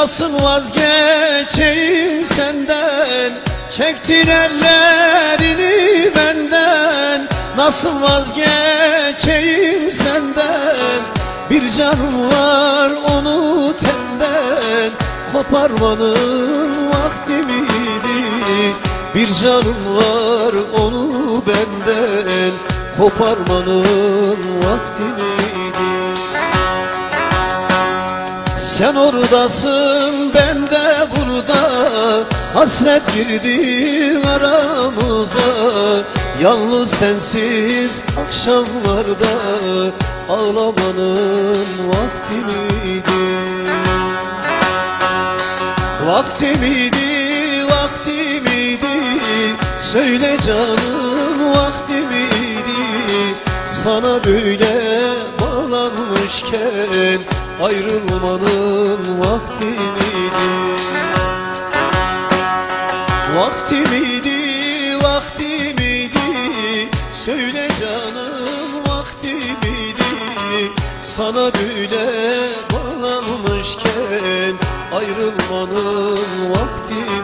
nasıl vazgeçeyim senden? Çektin ellerini benden. Nasıl vazgeçeyim senden? Bir canım var onu tenden. Koparmanın vakti miydi? Bir canım var onu benden. Koparmanın vakti miydi? Sen oradasın, ben de burada. Hasret girdi aramıza. Yalnız sensiz akşamlarda ağlamanın vakti miydi? Vakti miydi, vakti miydi? Söyle canım, vakti miydi? Sana böyle bağlanmışken ayrılmanın vakti miydi? Vakti miydi, vakti miydi? Söyle canım, vakti miydi? Sana böyle bağlanmışken ayrılmanın vakti